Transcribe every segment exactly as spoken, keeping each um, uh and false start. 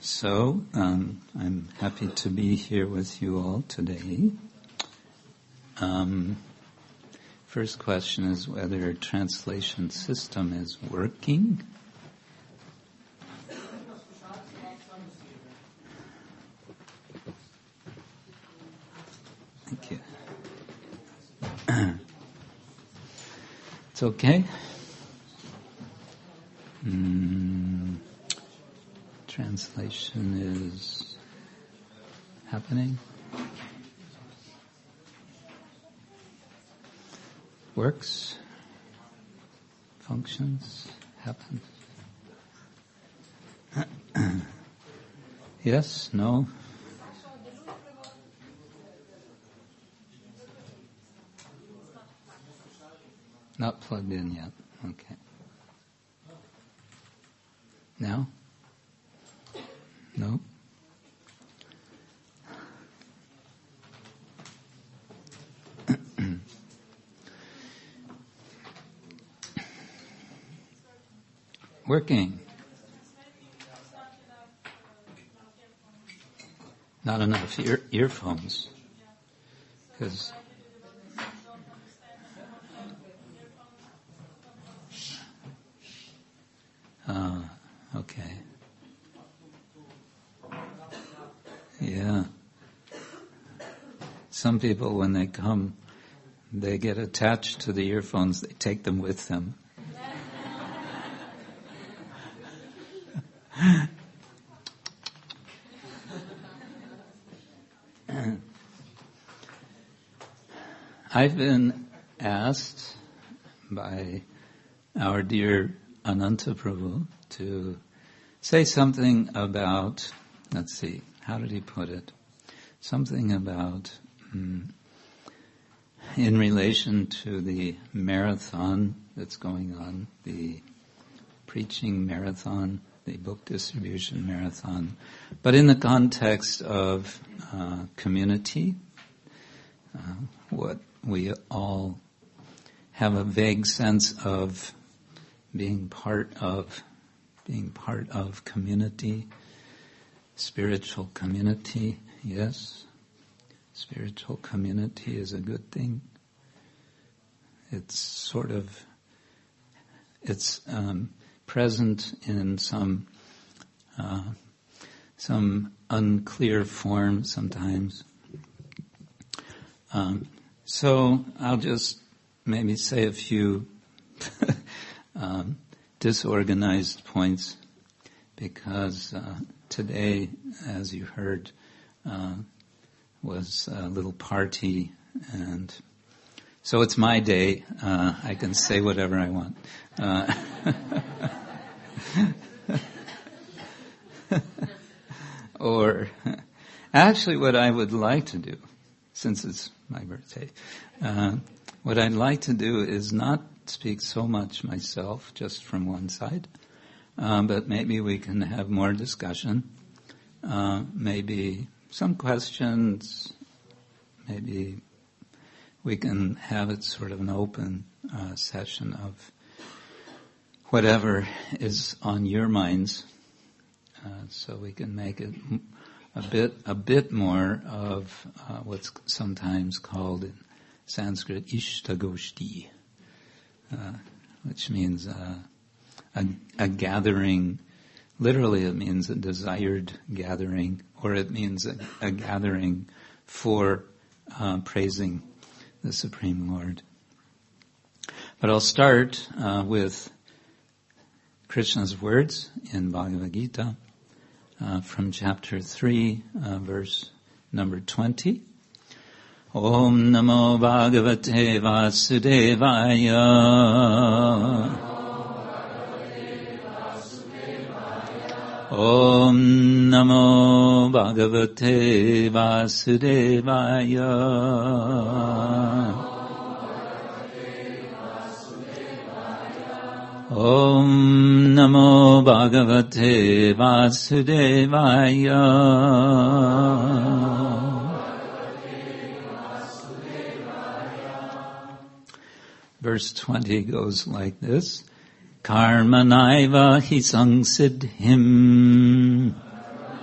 So, um, I'm happy to be here with you all today. Um, first question is whether a translation system is working. Thank you. It's okay? Mm, translation is happening. Works, functions, happens. Yes, no? Not plugged in yet. Okay. Now? No? Working. Not enough ear- earphones. Because uh, okay. Yeah. Some people, when they come, they get attached to the earphones. They take them with them. I've been asked by our dear Ananta Prabhu to say something about, let's see, how did he put it? Something about, um, in relation to the marathon that's going on, the preaching marathon, the book distribution marathon, but in the context of uh, community, uh, what we all have a vague sense of being part of, being part of community, spiritual community, yes. Spiritual community is a good thing. It's sort of, it's um, present in some, uh, some unclear form sometimes. Um, so I'll just maybe say a few um, disorganized points because uh, today, as you heard, uh, was a little party, and so it's my day. Uh, I can say whatever I want. Uh, or actually, what I would like to do, since it's my birthday, uh, what I'd like to do is not speak so much myself, just from one side, um, but maybe we can have more discussion, uh, maybe some questions, maybe we can have it sort of an open uh, session of whatever is on your minds, uh, so we can make it a bit a bit more of uh, what's sometimes called in Sanskrit Ishtagoshti, uh, which means uh, a, a gathering. Literally, it means a desired gathering, or it means a, a gathering for uh, praising the Supreme Lord. But I'll start uh, with Krishna's words in Bhagavad Gita uh, from chapter three, uh, verse number twenty. Om Namo Bhagavate Vasudevaya. Om Namo Bhagavate Vasudevaya. Om Namo Bhagavate Vasudevaya. Verse twenty goes like this. Karmanaiva hi sangsiddhim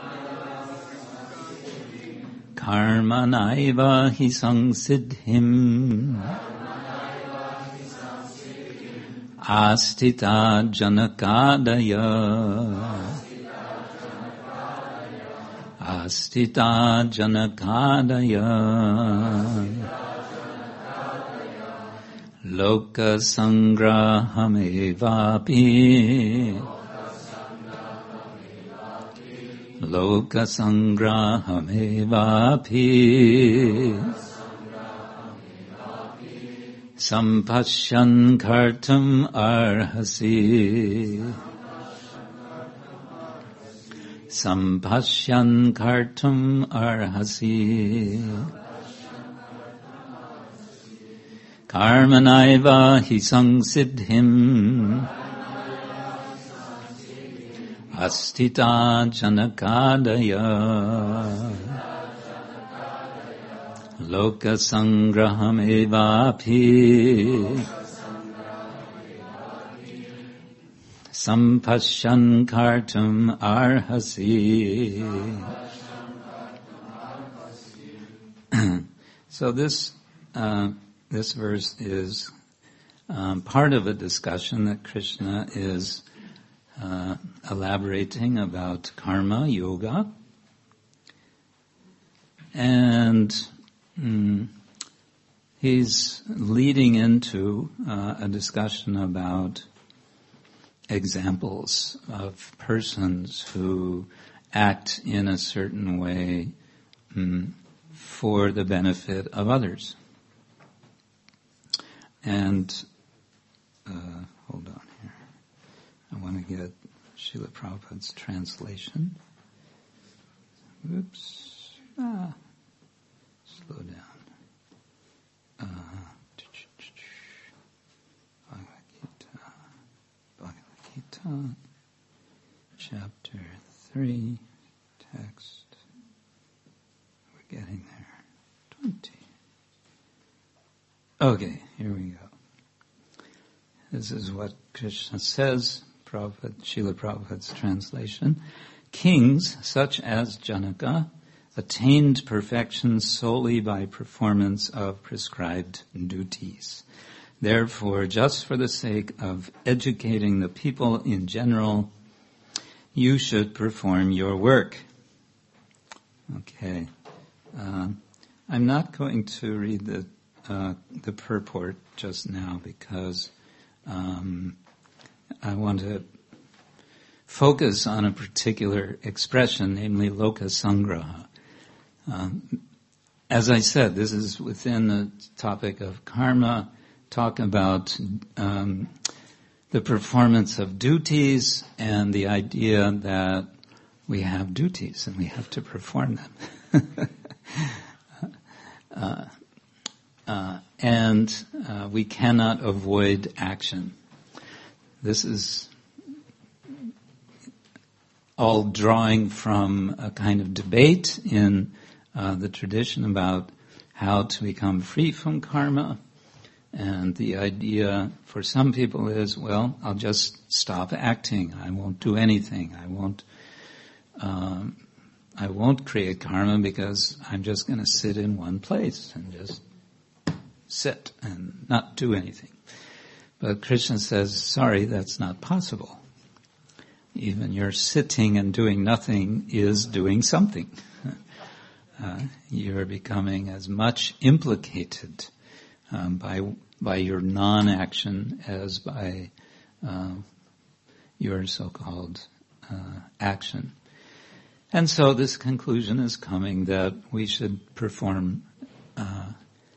Karmanaiva hi samsiddhim astita janakadaya astita janakadaya loka sangrahamevapi loka sangrahamevapi sampashyan kartum arhasi sampashyan kartum arhasi karmanaiva hi samsiddhim astita janakadaya loka sangraham evapi sampashyan kartum arhasi. So this uh, this verse is um, part of a discussion that Krishna is uh, elaborating about karma yoga, and mm, he's leading into uh, a discussion about examples of persons who act in a certain way mm, for the benefit of others. And, uh, hold on here. I want to get Srila Prabhupada's translation. Oops. Ah. Slow down. Uh, Bhagavad Gita. Bhagavad Gita. Chapter three. Text. We're getting there. twenty. Okay, here we go. This is what Krishna says, Prabhupada, Srila Prabhupada's translation. Kings such as Janaka attained perfection solely by performance of prescribed duties. Therefore, just for the sake of educating the people in general, you should perform your work. Okay. Uh, I'm not going to read the Uh, the purport just now because um, I want to focus on a particular expression, namely loka sangraha. Um, as I said, this is within the topic of karma, talk about um, the performance of duties and the idea that we have duties and we have to perform them. uh, Uh, and uh, we cannot avoid action. This is all drawing from a kind of debate in uh, the tradition about how to become free from karma. And the idea for some people is, well, I'll just stop acting. I won't do anything. I won't. Um, I won't create karma because I'm just going to sit in one place and just sit and not do anything. But Krishna says, sorry, that's not possible. Even your sitting and doing nothing is doing something. Uh, you're becoming as much implicated um, by by your non-action as by uh, your so-called uh, action. And so this conclusion is coming that we should perform uh,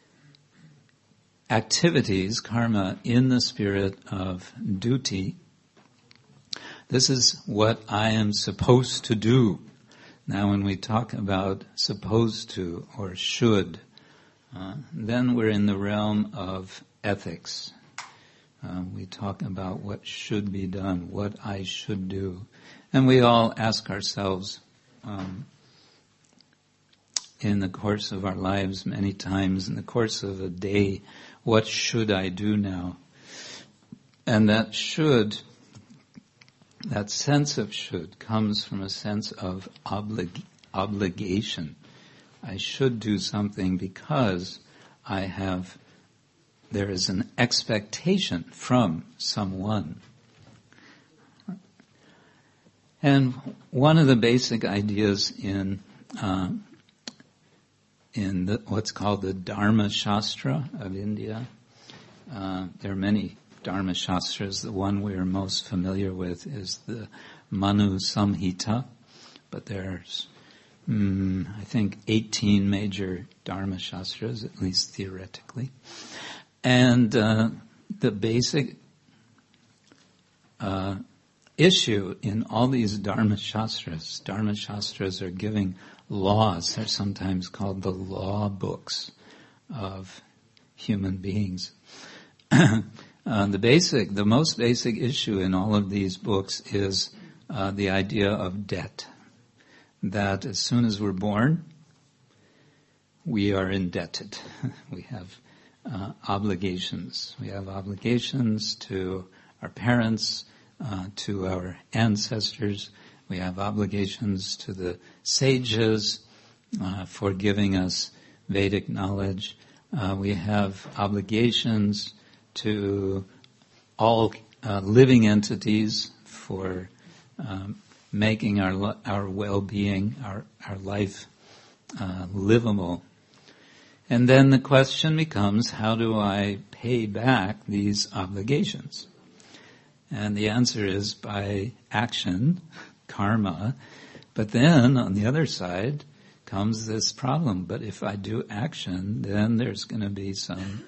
activities, karma, in the spirit of duty. This is what I am supposed to do. Now when we talk about supposed to or should, uh, then we're in the realm of ethics. Uh, we talk about what should be done, what I should do. And we all ask ourselves, um, in the course of our lives many times, in the course of a day, what should I do now? And that should, that sense of should comes from a sense of oblig- obligation. I should do something because I have, there is an expectation from someone. And one of the basic ideas in uh, in the, what's called the Dharma Shastra of India, uh, there are many Dharma Shastras. The one we're most familiar with is the Manu Samhita, but there's, mm, I think, eighteen major Dharma Shastras, at least theoretically. And uh, the basic uh, issue in all these Dharma Shastras, Dharma Shastras are giving laws. They're sometimes called the law books of human beings. uh, the basic, the most basic issue in all of these books is uh, the idea of debt. That as soon as we're born, we are indebted. We have uh, obligations. We have obligations to our parents, uh, to our ancestors. We have obligations to the sages uh, for giving us Vedic knowledge. Uh, we have obligations to all uh, living entities for um, making our our well-being, our our life uh, livable. And then the question becomes, how do I pay back these obligations? And the answer is by action, karma. But then on the other side comes this problem. But if I do action, then there's going to be some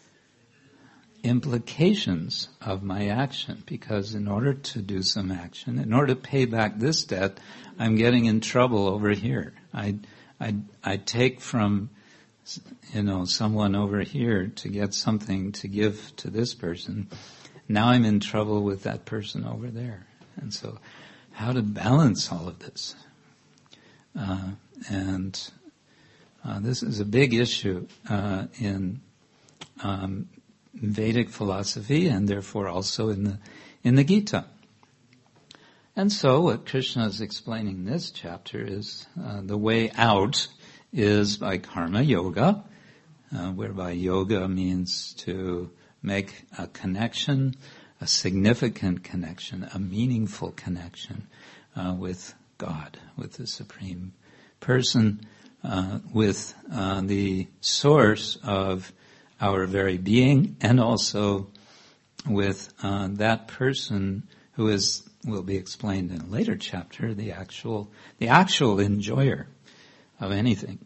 implications of my action, because in order to do some action, in order to pay back this debt, I'm getting in trouble over here. I, I, I take from, you know, someone over here to get something to give to this person. Now I'm in trouble with that person over there. And so how to balance all of this? Uh, and uh, this is a big issue uh, in um, Vedic philosophy, and therefore also in the in the Gita. And so what Krishna is explaining in this chapter is uh, the way out is by karma yoga, uh, whereby yoga means to make a connection, a significant connection, a meaningful connection uh, with God, with the Supreme Person, uh, with uh, the source of our very being, and also with uh, that person who is, will be explained in a later chapter, the actual, the actual enjoyer of anything.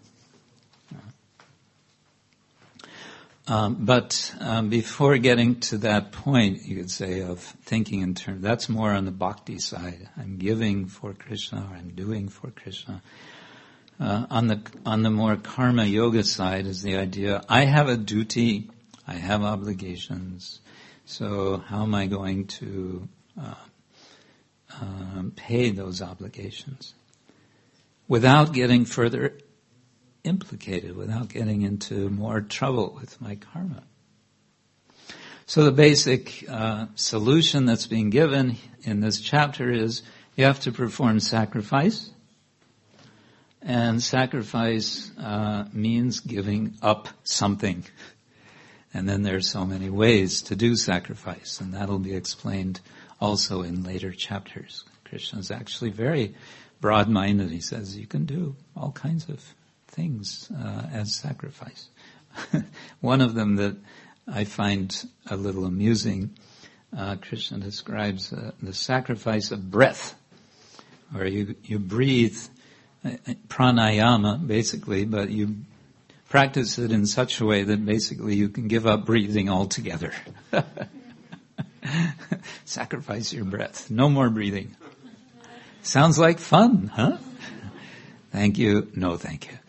Um, but um, before getting to that point, you could say, of thinking in terms, that's more on the bhakti side. I'm giving for Krishna, or I'm doing for Krishna. Uh, on the on the more karma yoga side is the idea, I have a duty, I have obligations, so how am I going to uh, um, pay those obligations without getting further implicated, without getting into more trouble with my karma? So the basic uh, solution that's being given in this chapter is you have to perform sacrifice. And sacrifice uh, means giving up something. And then there's so many ways to do sacrifice, and that'll be explained also in later chapters. Krishna is actually very broad-minded. He says you can do all kinds of things uh, as sacrifice. One of them that I find a little amusing, uh, Krishna describes uh, the sacrifice of breath, where you, you breathe pranayama, basically, but you practice it in such a way that basically you can give up breathing altogether. Sacrifice your breath. No more breathing. Sounds like fun, huh? Thank you. No, thank you.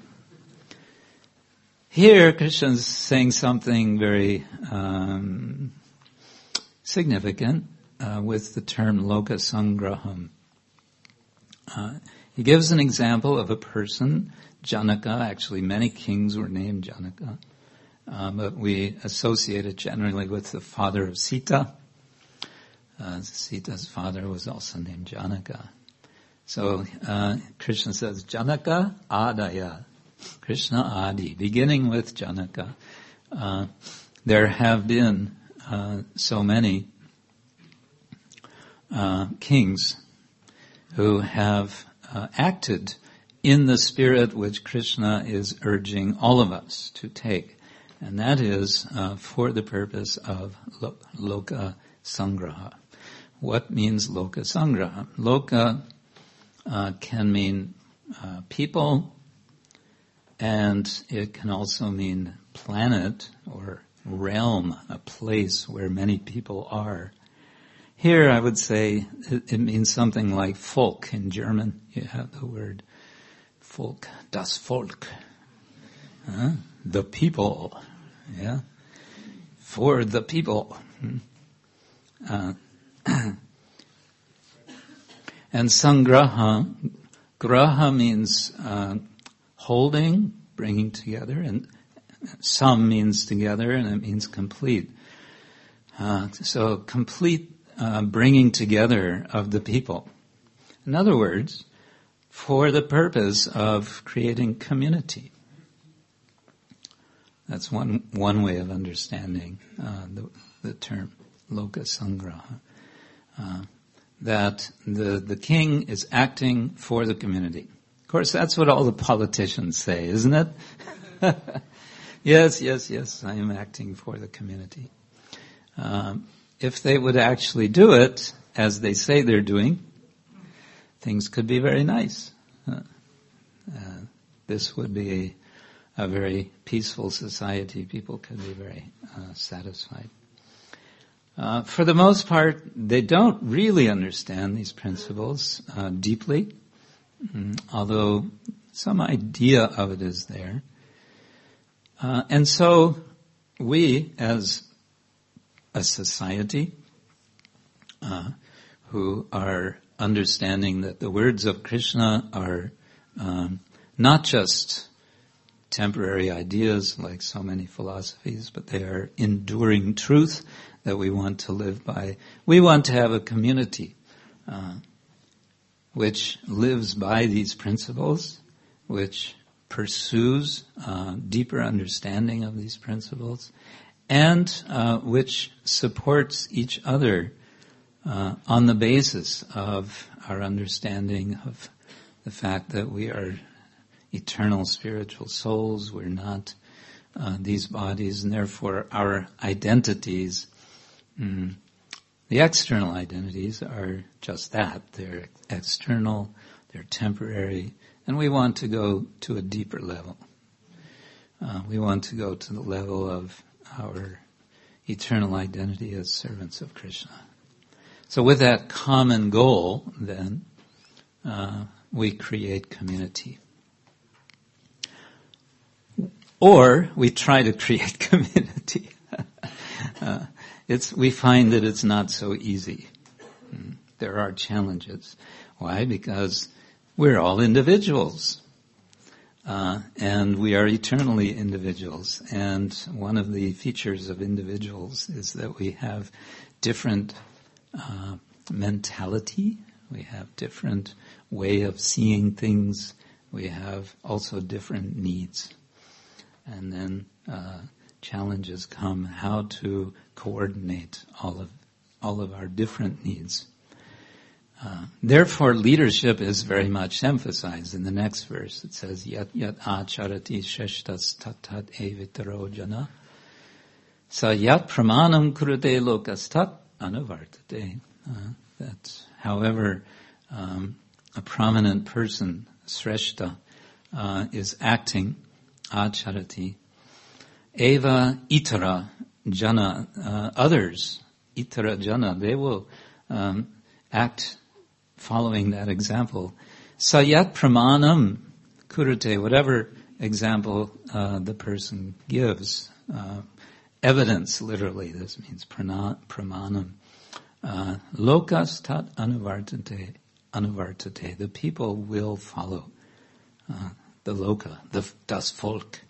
Here, Krishna's saying something very um, significant uh, with the term loka sangraham. Uh, He gives an example of a person, Janaka. Actually, many kings were named Janaka, uh, but we associate it generally with the father of Sita. Uh, Sita's father was also named Janaka. So uh, Krishna says, Janaka adaya Krishna Adi, beginning with Janaka, uh, there have been uh, so many uh, kings who have uh, acted in the spirit which Krishna is urging all of us to take, and that is uh, for the purpose of lo- loka sangraha. What means loka sangraha? Loka uh, can mean uh, people, and it can also mean planet or realm, a place where many people are. Here I would say it, it means something like Volk in German. You have the word Volk, das Volk, uh, the people, yeah, for the people. Uh, and sangraha, graha means uh, holding, bringing together, and sam means together, and it means complete. Uh, so complete uh, bringing together of the people. In other words, for the purpose of creating community. That's one one way of understanding uh, the, the term loka sangraha. Uh, that the the king is acting for the community. Of course, that's what all the politicians say, isn't it? Yes, yes, yes, I am acting for the community. Um, if they would actually do it as they say they're doing, things could be very nice. Uh, uh, this would be a, a very peaceful society. People could be very uh, satisfied. Uh, for the most part, they don't really understand these principles uh, deeply, mm, although some idea of it is there. Uh, and so we, as a society, uh, who are understanding that the words of Krishna are um, not just temporary ideas like so many philosophies, but they are enduring truth that we want to live by. We want to have a community uh, which lives by these principles, which pursues uh, deeper understanding of these principles, and uh, which supports each other uh, on the basis of our understanding of the fact that we are eternal spiritual souls. We're not uh, these bodies, and therefore our identities, mm, the external identities, are just that. They're external, they're temporary, and we want to go to a deeper level. Uh, we want to go to the level of our eternal identity as servants of Krishna. So with that common goal, then, uh, we create community. Or we try to create community. uh, it's, we find that it's not so easy. Mm. There are challenges. Why? Because we're all individuals. Uh, and we are eternally individuals. And one of the features of individuals is that we have different uh, mentality. We have different way of seeing things. We have also different needs. And then uh, challenges come how to coordinate all of all of our different needs. Uh, therefore, leadership is very much emphasized in the next verse. It says, "Yat yat acharati sheshtas tat evitaro jana, sa yat pramanam kurute lokastat anavartate." Uh, that, however, um, a prominent person, shreshta, uh, is acting, acharati, eva itara jana, uh, others, itara jana, they will um, act following that example. Sayat pramanam kurute, whatever example uh, the person gives. Uh, evidence, literally, this means prana, pramanam. Uh, lokas tat anuvartate, anuvartate. The people will follow uh, the loka, the das Volk.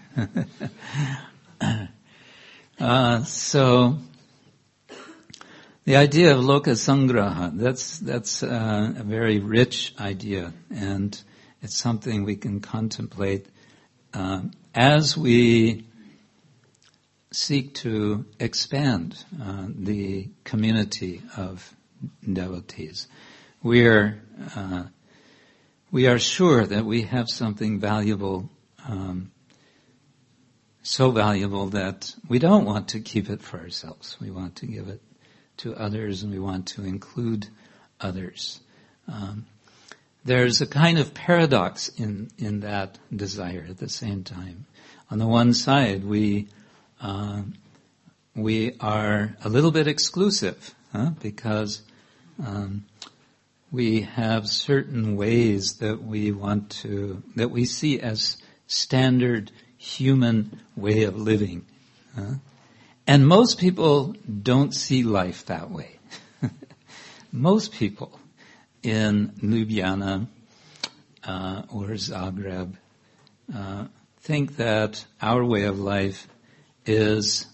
uh, so, the idea of loka sangraha, that's, that's uh, a very rich idea, and it's something we can contemplate uh, as we seek to expand uh, the community of devotees, we are uh, we are sure that we have something valuable, um, so valuable that we don't want to keep it for ourselves. We want to give it to others, and we want to include others. Um, there's a kind of paradox in in that desire at the same time. On the one side, we uh, we are a little bit exclusive, huh? because um, we have certain ways that we want to, that we see as standard human way of living. Huh? And most people don't see life that way. Most people in Ljubljana uh, or Zagreb uh, think that our way of life is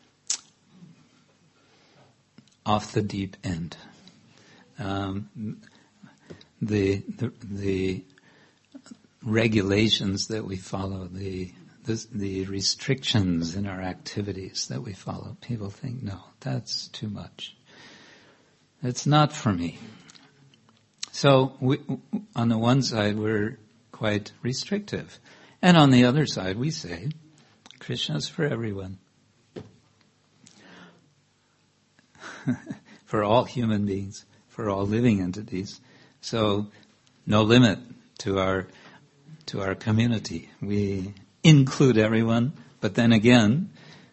off the deep end. Um, the, the the regulations that we follow, the, the the restrictions in our activities that we follow, people think, no, that's too much. It's not for me. So we, on the one side, we're quite restrictive, and on the other side, we say, Krishna's for everyone. For all human beings, for all living entities. So, no limit to our to our community. We include everyone, but then again,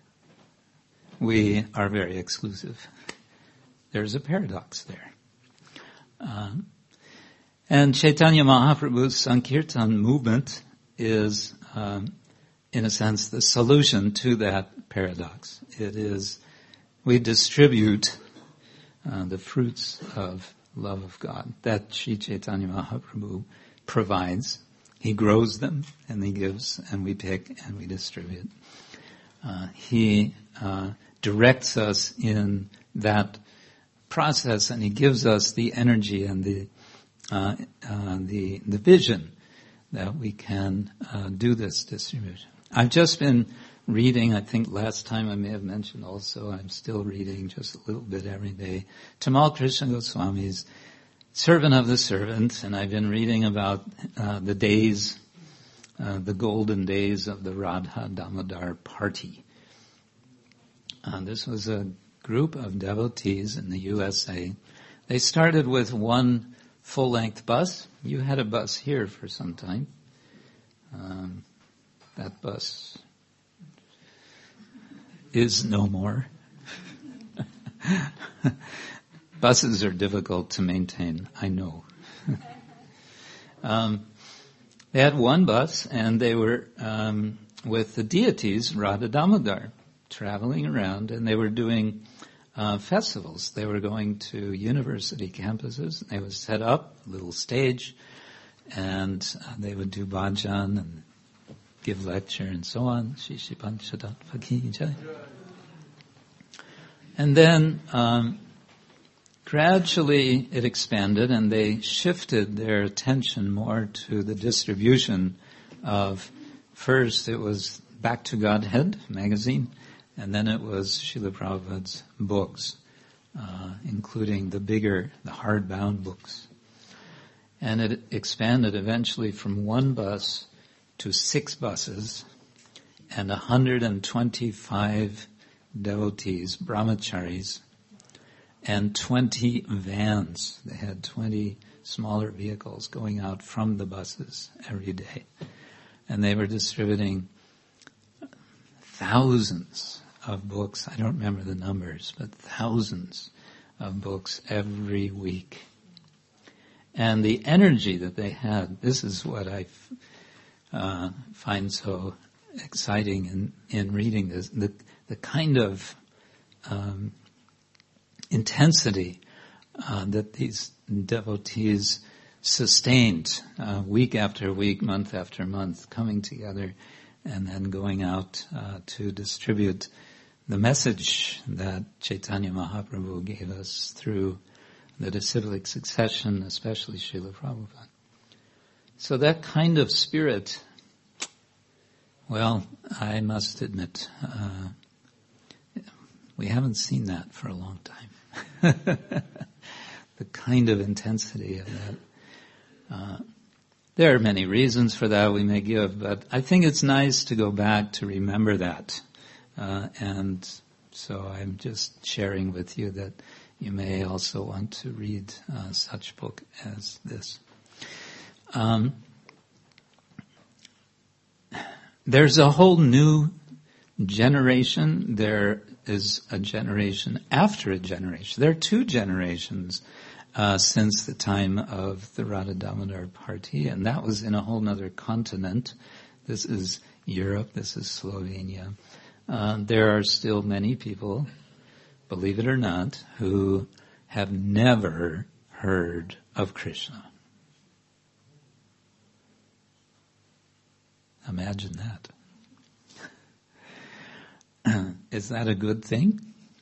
we are very exclusive. There's a paradox there. Um, and Chaitanya Mahaprabhu's Sankirtan movement is, um, in a sense, the solution to that paradox. It is, we distribute uh, the fruits of love of God that Sri Chaitanya Mahaprabhu provides. He grows them, and he gives, and we pick, and we distribute. Uh, he uh, directs us in that process, and he gives us the energy and the uh, uh, the the vision that we can uh, do this distribution. I've just been reading, I think last time I may have mentioned also, I'm still reading just a little bit every day, Tamal Krishna Goswami's Servant of the Servant, and I've been reading about uh, the days, uh, the golden days of the Radha Damodar party. Uh, this was a group of devotees in the U S A. They started with one full-length bus. You had a bus here for some time. Um, that bus is no more. Buses are difficult to maintain, I know. um, they had one bus, and they were um, with the deities, Radha Damodar, traveling around, and they were doing uh, festivals. They were going to university campuses. They would set up a little stage, and uh, they would do bhajan and give lecture and so on. Shishi Panchadat Fakhi Jai. And then um, gradually it expanded, and they shifted their attention more to the distribution of, first it was Back to Godhead magazine, and then it was Srila Prabhupada's books, uh, including the bigger, the hardbound books. And it expanded eventually from one bus to six buses and one hundred twenty-five devotees, brahmacharis, and twenty vans. They had twenty smaller vehicles going out from the buses every day. And they were distributing thousands of books. I don't remember the numbers, but thousands of books every week. And the energy that they had, this is what I uh, find so exciting in, in reading this, the, the kind of um, intensity uh, that these devotees sustained uh, week after week, month after month, coming together and then going out uh, to distribute the message that Chaitanya Mahaprabhu gave us through the disciplic succession, especially Srila Prabhupada. So that kind of spirit Well, I must admit, uh, we haven't seen that for a long time. The kind of intensity of that. Uh, there are many reasons for that we may give, but I think it's nice to go back to remember that. Uh, and so I'm just sharing with you that you may also want to read uh, such book as this. Um, there's a whole new generation. There is a generation after a generation. There are two generations uh, since the time of the Radha Damodar party, and that was in a whole other continent. This is Europe. This is Slovenia. Uh, there are still many people, believe it or not, who have never heard of Krishna. Imagine that. Is that a good thing?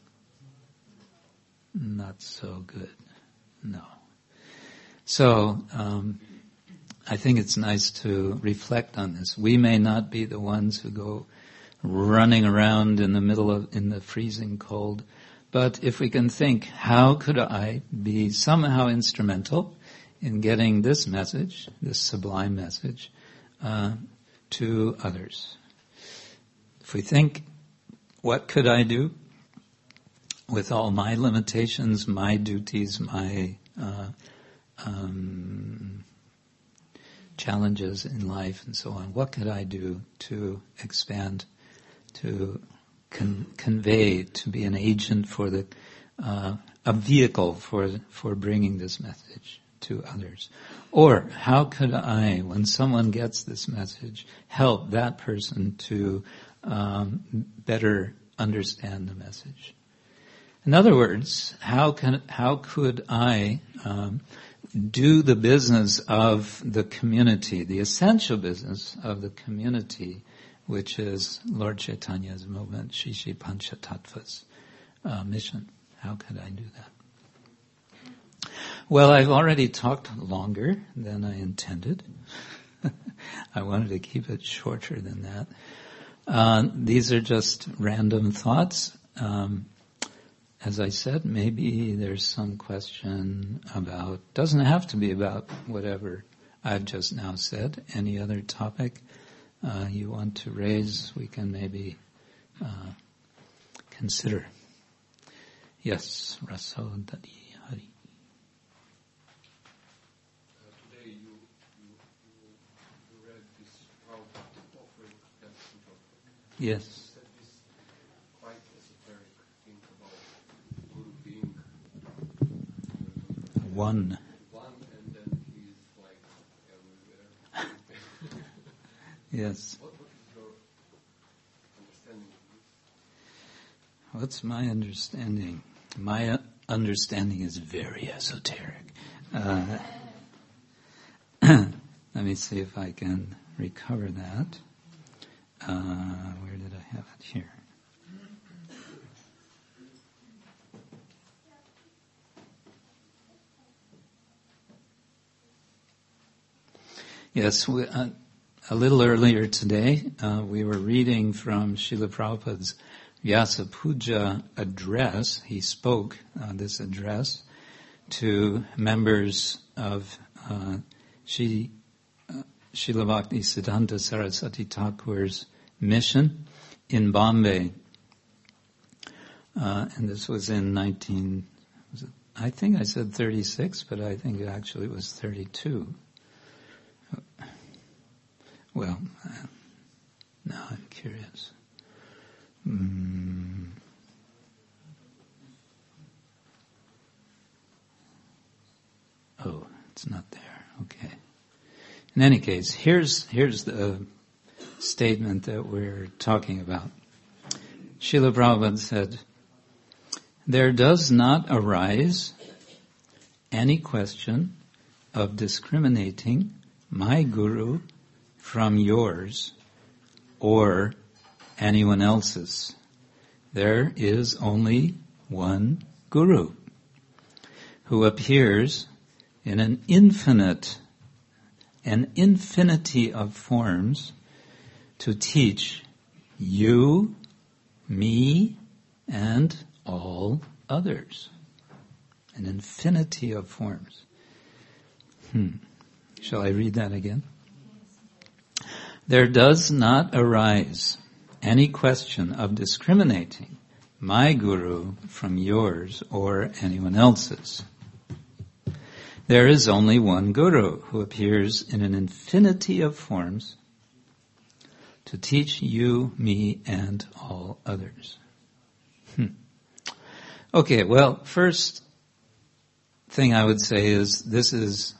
Not so good. No. So, um, I think it's nice to reflect on this. We may not be the ones who go running around in the middle of, in the freezing cold, but if we can think, how could I be somehow instrumental in getting this message, this sublime message, uh, to others? If we think, what could I do with all my limitations, my duties, my uh, um, challenges in life and so on, what could I do to expand, to con- convey, to be an agent for the, uh, a vehicle for for bringing this message to others? Or how could I, when someone gets this message, help that person to um, better understand the message? In other words, how can how could I um, do the business of the community, the essential business of the community, which is Lord Chaitanya's movement, Shishi Panchatattvas uh, mission? How could I do that? Well, I've already talked longer than I intended. I wanted to keep it shorter than that. Uh, these are just random thoughts. Um, as I said, maybe there's some question about, doesn't have to be about whatever I've just now said. Any other topic uh, you want to raise, we can maybe uh, consider. Yes, Rasodadi. Yes. Said this quite esoteric thing about Guru being uh, one. One, and then he's like everywhere. Yes. What, what is your understanding of this? What's my understanding? My uh, understanding is very esoteric. Uh, let me see if I can recover that. Uh, where did I have it? Here. Yes, we, uh, a little earlier today, uh, we were reading from Srila Prabhupada's Vyasa Puja address. He spoke uh, this address to members of uh, Shri Srila Bhakti Siddhanta Saraswati Thakur's mission in Bombay. Uh, and this was in nineteen, was it, I think I said thirty-six, but I think it actually was thirty-two. Well, uh, now I'm curious. Mm. Oh, it's not there. Okay. In any case, here's here's the statement that we're talking about. Srila Prabhupada said, "There does not arise any question of discriminating my guru from yours or anyone else's. There is only one guru who appears in an infinite, an infinity of forms to teach you, me, and all others. An infinity of forms. Hmm. Shall I read that again? There does not arise any question of discriminating my guru from yours or anyone else's. There is only one guru who appears in an infinity of forms to teach you, me, and all others. Hmm. Okay, well, first thing I would say is this is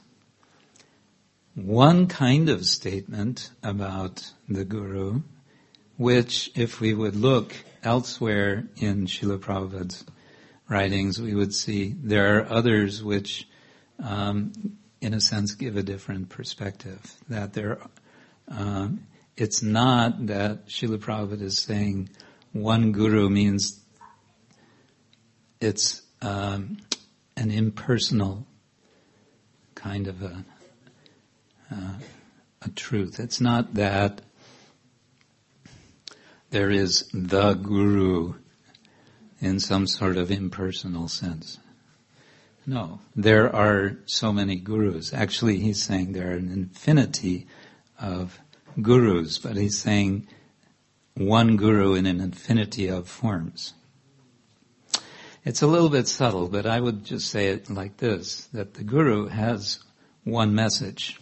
one kind of statement about the guru, which if we would look elsewhere in Srila Prabhupada's writings, we would see there are others which, um, in a sense, give a different perspective. That there, um, it's not that Srila Prabhupada is saying one guru means it's um, an impersonal kind of a uh, a truth. It's not that there is the guru in some sort of impersonal sense. No, there are so many gurus. Actually, he's saying there are an infinity of gurus, but he's saying one guru in an infinity of forms. It's a little bit subtle, but I would just say it like this, that the guru has one message.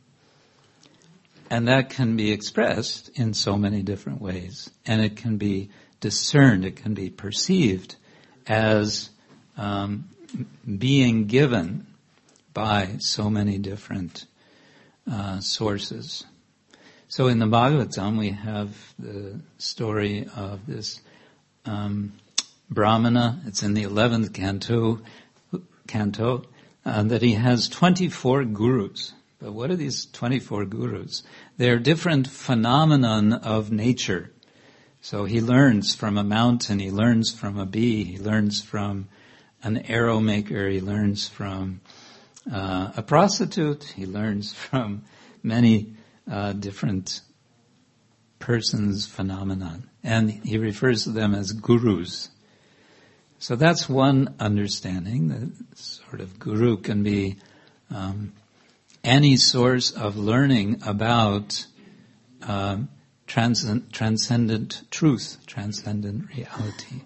And that can be expressed in so many different ways. And it can be discerned, it can be perceived as um, being given by so many different uh, sources. So in the Bhagavatam we have the story of this um, Brahmana, it's in the eleventh canto, canto uh, that he has twenty-four gurus. But what are these twenty-four gurus? They're different phenomenon of nature. So he learns from a mountain, he learns from a bee, he learns from an arrow maker, he learns from uh, a prostitute, he learns from many uh, different persons' phenomenon. And he refers to them as gurus. So that's one understanding, that sort of guru can be um, any source of learning about um, transcend, transcendent truth, transcendent reality.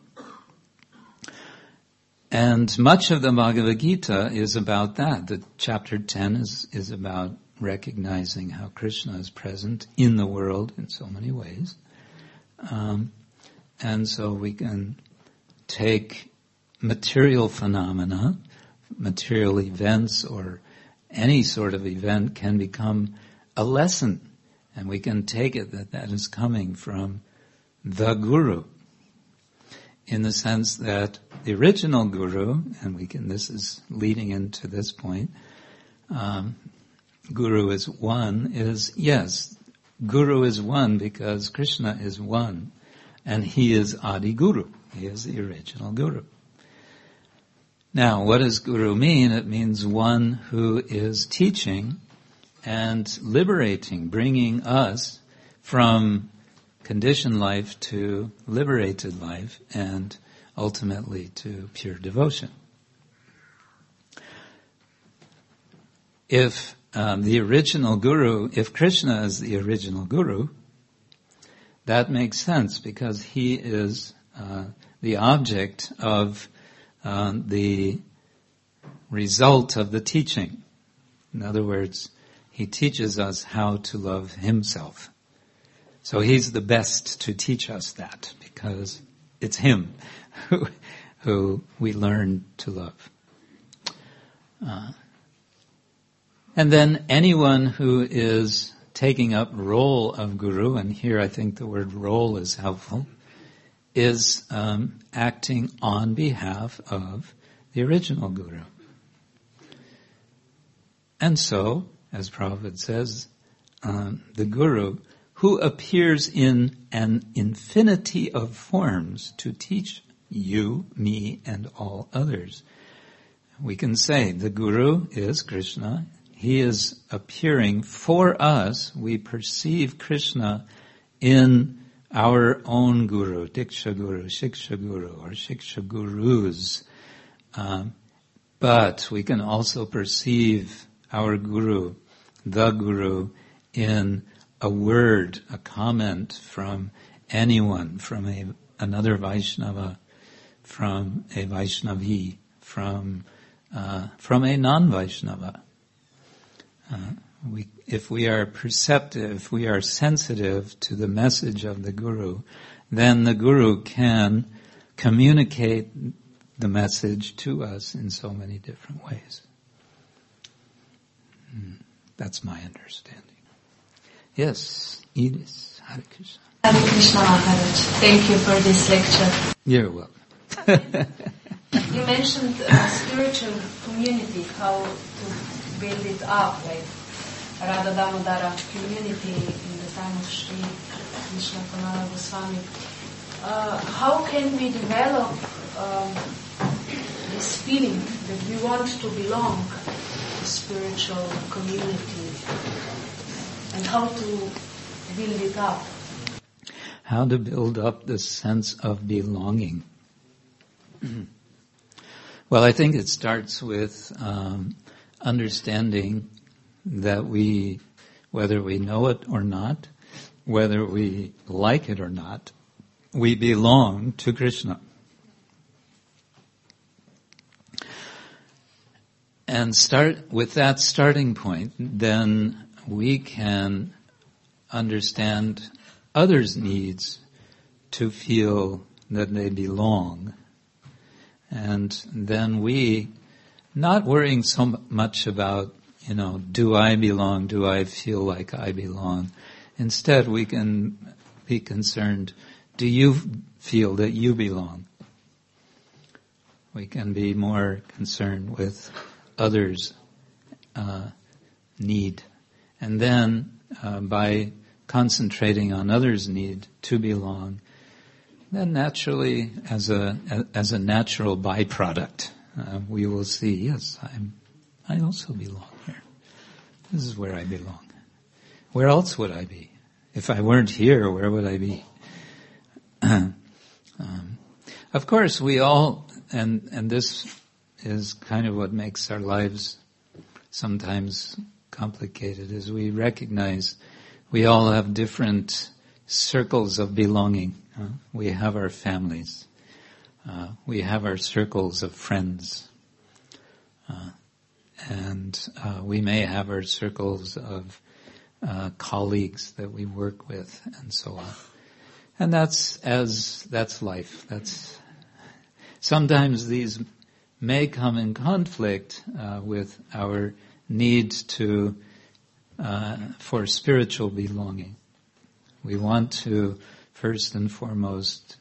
And much of the Bhagavad Gita is about that. The chapter ten is, is about recognizing how Krishna is present in the world in so many ways. Um, and so we can take material phenomena, material events, or any sort of event can become a lesson. And we can take it that that is coming from the Guru. In the sense that the original Guru, and we can, this is leading into this point, um, Guru is one, is, yes, Guru is one because Krishna is one. And he is Adi Guru. He is the original Guru. Now, what does Guru mean? It means one who is teaching and liberating, bringing us from conditioned life to liberated life and ultimately to pure devotion. If um, the original Guru, if Krishna is the original Guru, that makes sense because he is uh, the object of uh, the result of the teaching. In other words, he teaches us how to love himself. So he's the best to teach us that because it's him who, who we learn to love. Uh, and then anyone who is taking up role of Guru, and here I think the word role is helpful, is um, acting on behalf of the original Guru. And so, as Prabhupada says, um, the Guru, who appears in an infinity of forms to teach you, me, and all others. We can say the Guru is Krishna. He is appearing for us. We perceive Krishna in our own guru, Diksha Guru, Shiksha Guru, or Shiksha Gurus. Um, but we can also perceive our guru, the guru, in a word, a comment from anyone, from a, another Vaishnava, from a Vaishnavi, from uh, from a non-Vaishnava. Uh, we, if we are perceptive, if we are sensitive to the message of the guru, then the guru can communicate the message to us in so many different ways. Hmm. That's my understanding. Yes, Edith, Hare Krishna. Hare Krishna Maharaj, thank you for this lecture. You're welcome. You mentioned uh, spiritual community, how to build it up, like Radha Damodara community in the time of Sri Krishna Kanala Goswami. Uh, how can we develop um, this feeling that we want to belong to spiritual community, and how to build it up? How to build up this sense of belonging. Well, I think it starts with um, understanding that we, whether we know it or not, whether we like it or not, we belong to Krishna. And start with that starting point, then we can understand others' needs to feel that they belong. And then we, not worrying so much about, you know, do I belong, do I feel like I belong? Instead, we can be concerned, do you feel that you belong? We can be more concerned with others' uh, need. And then, uh, by concentrating on others' need to belong, then naturally, as a as a natural byproduct, uh, we will see, yes, I'm, I also belong here. This is where I belong. Where else would I be? If I weren't here, where would I be? um, of course, we all, and and this is kind of what makes our lives sometimes complicated, is we recognize we all have different circles of belonging. Uh, we have our families. Uh, we have our circles of friends. Uh, and uh, we may have our circles of uh, colleagues that we work with, and so on. And that's as that's life. That's sometimes these may come in conflict uh, with our need to uh, for spiritual belonging. We want to first and foremost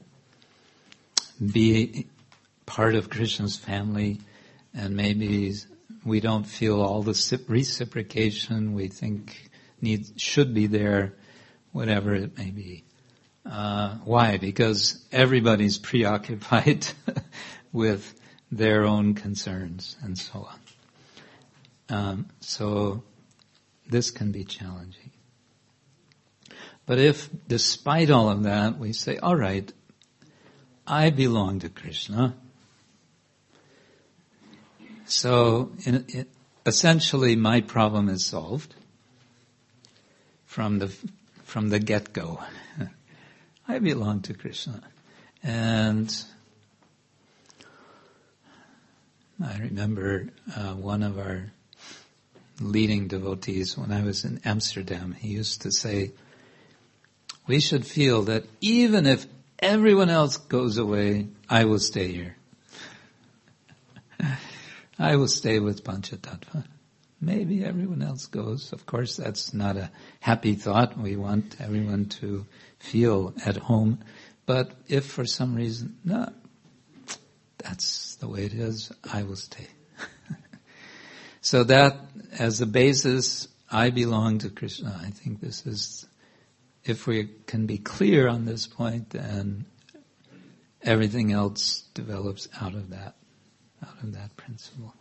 be part of Krishna's family, and maybe we don't feel all the reciprocation we think need should be there, whatever it may be. Uh, why? Because everybody's preoccupied with their own concerns and so on. Um, so this can be challenging. But if, despite all of that, we say, all right, I belong to Krishna. So, in, in, essentially, my problem is solved from the from the get-go. I belong to Krishna. And I remember uh, one of our leading devotees, when I was in Amsterdam, he used to say, we should feel that even if everyone else goes away, I will stay here. I will stay with Panchatattva. Maybe everyone else goes. Of course, that's not a happy thought. We want everyone to feel at home. But if for some reason, no, that's the way it is, I will stay. So that, as a basis, I belong to Krishna. I think this is, if we can be clear on this point, then everything else develops out of that, out of that principle.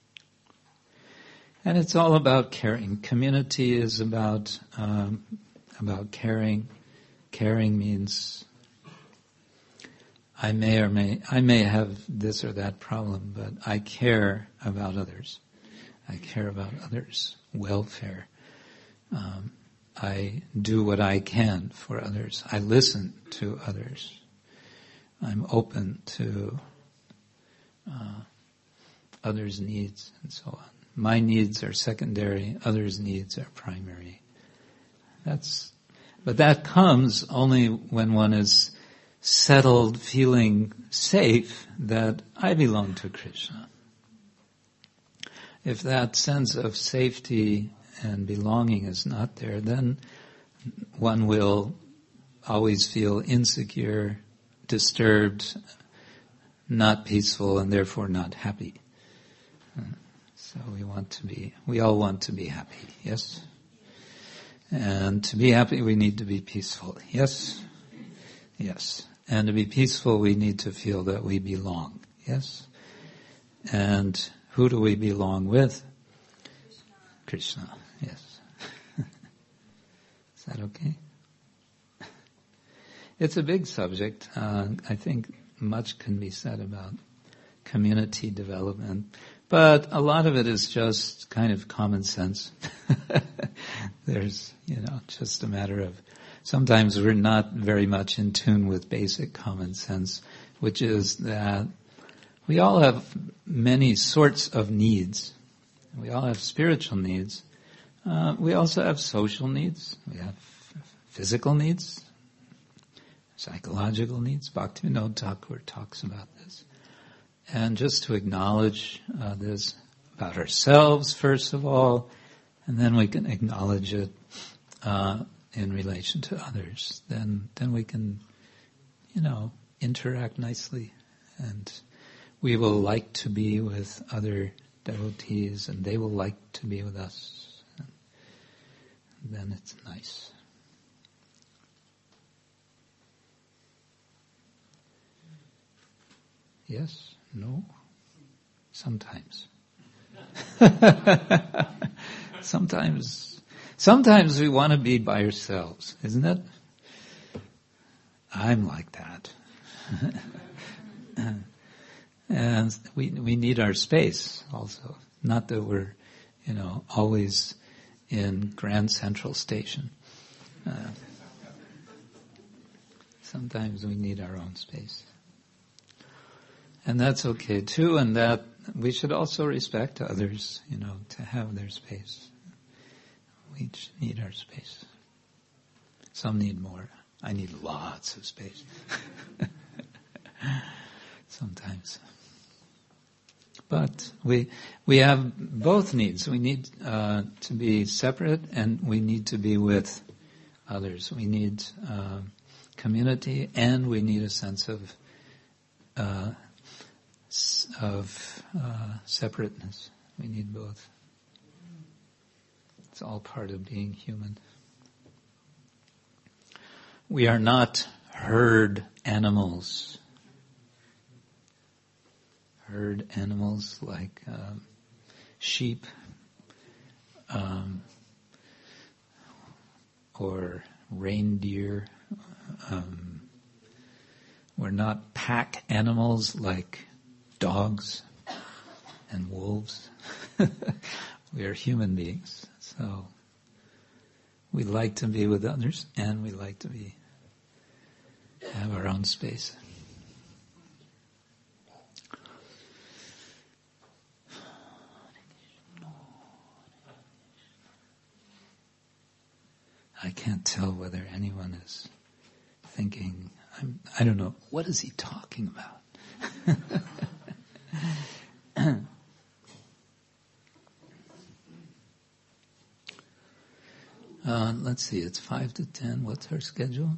And it's all about caring. Community is about um, about caring. Caring means I may or may, I may have this or that problem, but I care about others. I care about others' welfare. Um, I do what I can for others. I listen to others. I'm open to uh, others' needs and so on. My needs are secondary, others' needs are primary. That's, but that comes only when one is settled, feeling safe that I belong to Krishna. If that sense of safety and belonging is not there, then one will always feel insecure, disturbed, not peaceful, and therefore not happy. So we want to be, we all want to be happy, yes? And to be happy, we need to be peaceful, yes? Yes. And to be peaceful, we need to feel that we belong, yes? And who do we belong with? Krishna, Krishna, yes. Is that okay? It's a big subject. Uh, I think much can be said about community development, but a lot of it is just kind of common sense. There's, you know, just a matter of, sometimes we're not very much in tune with basic common sense, which is that we all have many sorts of needs. We all have spiritual needs. Uh, we also have social needs. We have physical needs, psychological needs. Bhaktivinoda Thakur talks about this. And just to acknowledge uh, this about ourselves, first of all, and then we can acknowledge it uh, in relation to others. Then, then we can, you know, interact nicely, and we will like to be with other devotees, and they will like to be with us. And then it's nice. Yes? No? Sometimes. sometimes, sometimes we want to be by ourselves, isn't it? I'm like that. And we we need our space also. Not that we're, you know, always in Grand Central Station. Uh, sometimes we need our own space. And that's okay too, and that we should also respect others, you know, to have their space. We each need our space. Some need more. I need lots of space. Sometimes. But we we have both needs. We need uh, to be separate, and we need to be with others. We need uh, community, and we need a sense of uh, of uh, separateness. We need both. It's all part of being human. We are not herd animals. Herd animals like um, sheep um, or reindeer. Um, we're not pack animals like dogs and wolves. We are human beings, so we like to be with others, and we like to be have our own space. I can't tell whether anyone is thinking, I'm, I don't know, what is he talking about? uh, let's see, it's five to ten. What's our schedule?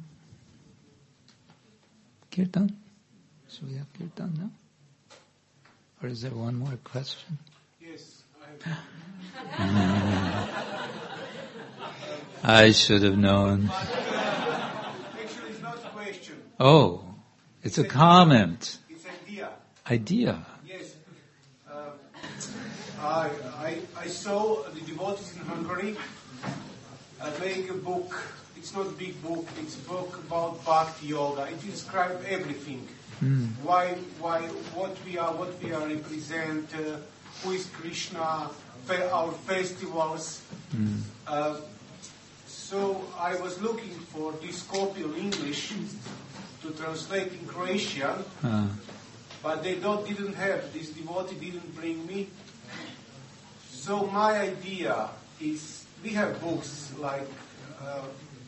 Kirtan? Should we have Kirtan now? Or is there one more question? Yes, I have. I should have known. Actually, it's not a question. Oh, it's, it's a comment. It's idea. Idea. Yes. Uh, I, I I saw the devotees in Hungary, uh, make a book. It's not a big book. It's a book about Bhakti Yoga. It describes everything. Mm. Why, why, what we are, what we are represent, uh, who is Krishna, fe- our festivals. Mm. Uh, so I was looking for this copy of English to translate in Croatian, uh. but they don't, didn't have. This devotee didn't bring me. So my idea is, we have books like uh,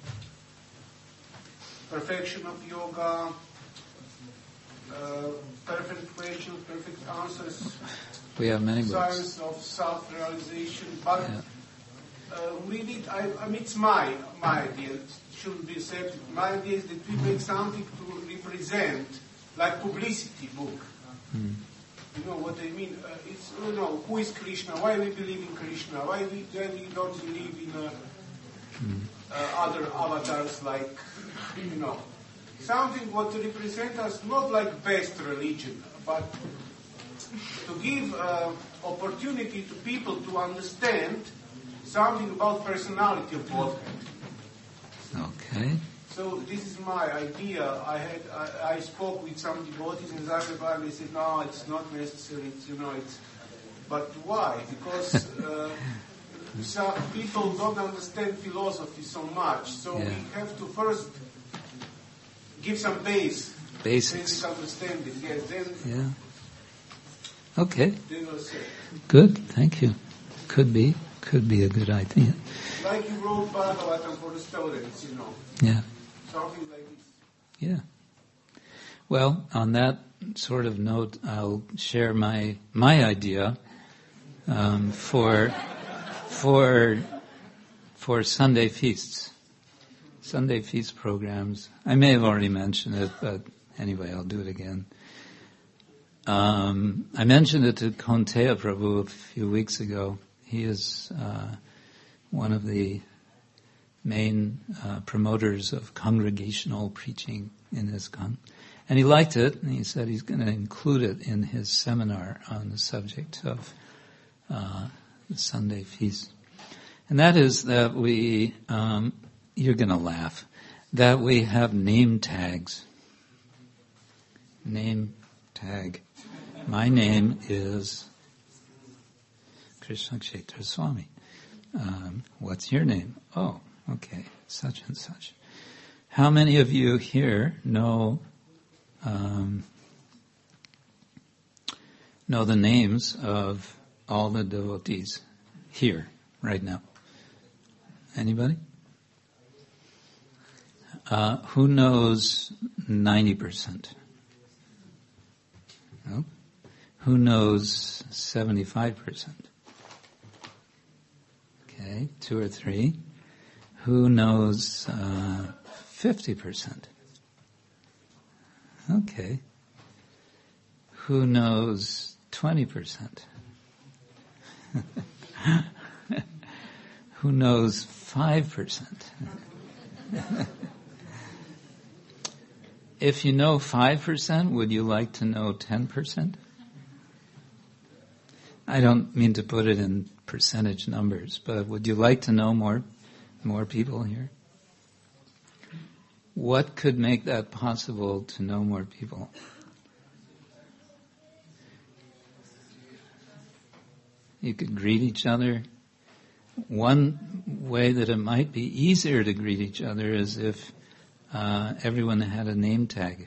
Perfection of Yoga, uh, Perfect Questions, Perfect Answers. We have many books. Science of Self-Realization. But yeah. uh, we need, I, I mean, it's my, my idea. It shouldn't be accepted. My idea is that we make something to represent, like publicity book. Mm. You know what I mean? Uh, it's, you know, who is Krishna? Why we believe in Krishna? Why we, then we don't believe in uh, mm. uh, other avatars like, you know, something what to represent us, not like best religion, but to give uh, opportunity to people to understand something about personality of Godhead. Okay. So this is my idea. I had I, I spoke with some devotees in Zagreb and they said, no, it's not necessary. It's, you know, it's. But why? Because uh, some people don't understand philosophy so much. So yeah. we have to first give some base, basics, basic understanding. Yes, then. Yeah. Okay. They will say. Good. Thank you. Could be. Could be a good idea. Like you wrote Bhagavatam for the students, you know. Yeah. Something like this. Yeah. Well, on that sort of note, I'll share my my idea um, for for for Sunday feasts, Sunday feast programs. I may have already mentioned it, but anyway, I'll do it again. Um, I mentioned it to Konteya Prabhu a few weeks ago. He is uh, one of the main uh, promoters of congregational preaching in ISKCON. And he liked it, and he said he's going to include it in his seminar on the subject of uh, the Sunday feast. And that is that we, um, you're going to laugh, that we have name tags. Name tag. My name is Krishna Kshetra Swami. Um, what's your name? Oh, okay, such and such. How many of you here know um, know the names of all the devotees here right now? Anybody? Uh, who knows ninety percent? No? Who knows seventy-five percent? Okay, two or three. Who knows uh, fifty percent? Okay. Who knows twenty percent? Who knows five percent? If you know five percent, would you like to know ten percent? I don't mean to put it in percentage numbers, but would you like to know more, more people here? What could make that possible to know more people? You could greet each other. One way that it might be easier to greet each other is if uh, everyone had a name tag.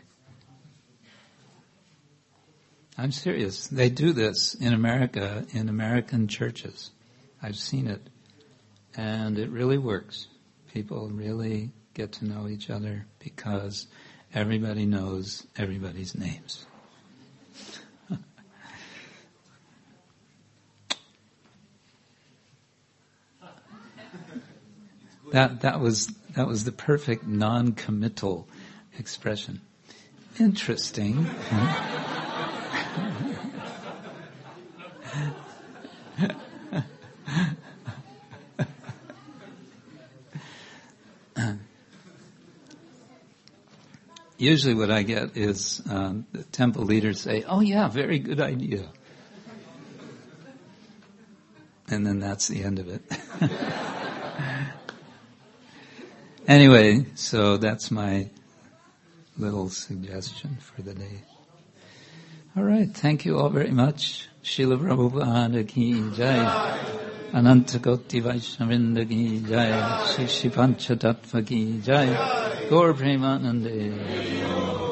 I'm serious. They do this in America, in American churches. I've seen it. And it really works. People really get to know each other because everybody knows everybody's names. that that was that was the perfect non-committal expression. Interesting. Usually what I get is um, the temple leaders say, oh yeah, very good idea. And then that's the end of it. Anyway, so that's my little suggestion for the day. All right, thank you all very much. Srila Prabhupada ki jai. Ananta Koti Vaishnavinda ki jai. Shri Shri Pancha Tattva ki jai. Gaur Premanande.